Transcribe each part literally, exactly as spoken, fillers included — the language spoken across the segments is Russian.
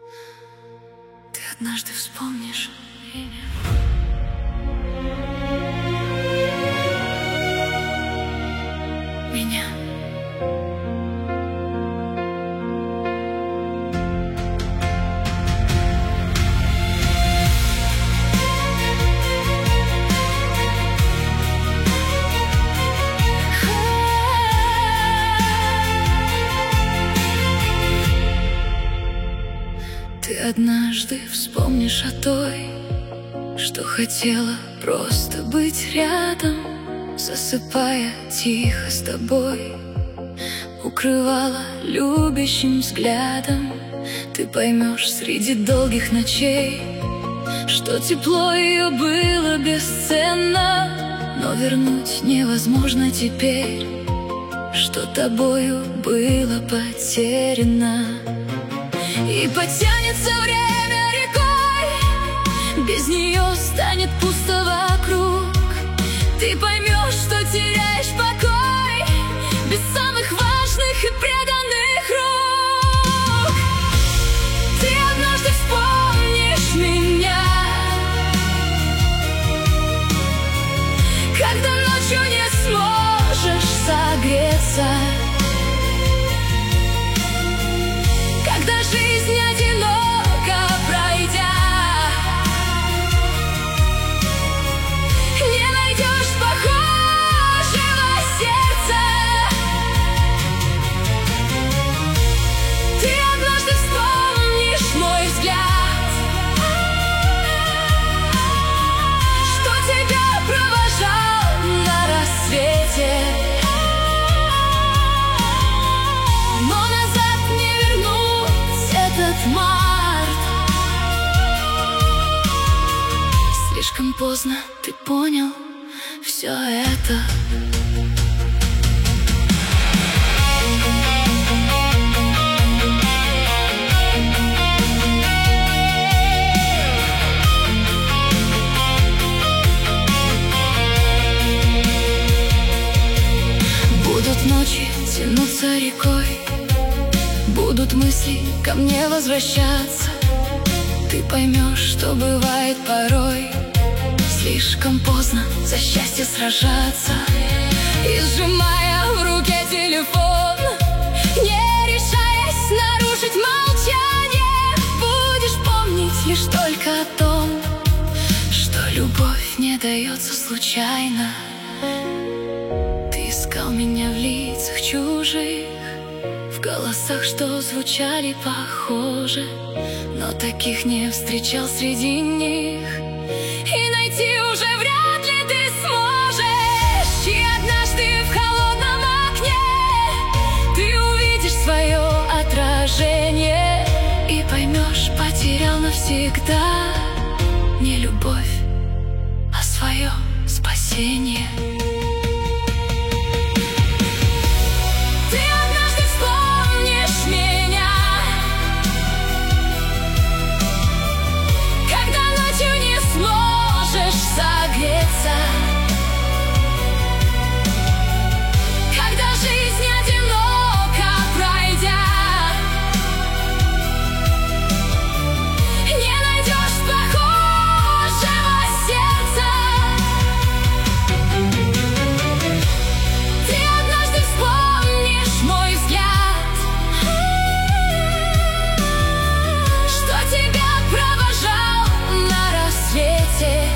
Ты однажды вспомнишь меня. Меня. Ты однажды вспомнишь о той, что хотела просто быть рядом, засыпая тихо с тобой, укрывала любящим взглядом. Ты поймешь среди долгих ночей, что тепло ее было бесценно, но вернуть невозможно теперь, что тобою было потеряно. И потянется время рекой, без нее станет пусто вокруг. Ты поймешь, что теряешь покой без самых важных и преданных рук. Ты однажды вспомнишь меня, когда ночью не сможешь согреться, когда жизнь одиноко пройдя, не найдешь похожего сердца. Ты однажды вспомнишь мой взгляд, что тебя провожал на рассвете, но назад не вернуть этот март. Слишком поздно ты понял все это. Будут ночи тянуться рекой, будут мысли ко мне возвращаться. Ты поймешь, что бывает порой слишком поздно за счастье сражаться. И сжимая в руке телефон, не решаясь нарушить молчание, будешь помнить лишь только о том, что любовь не дается случайно. Ты искал меня в лицах чужих, в голосах, что звучали похоже, но таких не встречал среди них. И найти уже вряд ли ты сможешь. И однажды в холодном окне ты увидишь свое отражение и поймешь, потерял навсегда не любовь, а свое спасение. Когда жизнь одиноко пройдя, не найдешь похожего сердца. Ты однажды вспомнишь мой взгляд, что тебя провожал на рассвете,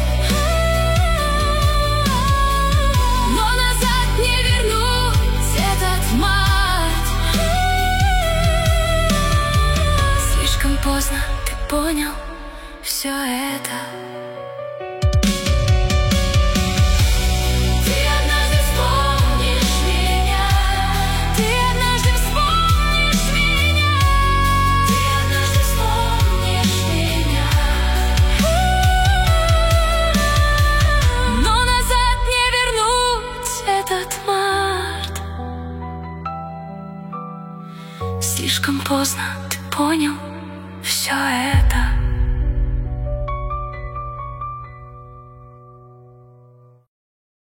поздно ты понял все это. Ты однажды вспомнишь меня, ты однажды вспомнишь меня, ты однажды вспомнишь меня. Но назад не вернуть этот март. Слишком поздно ты понял все это.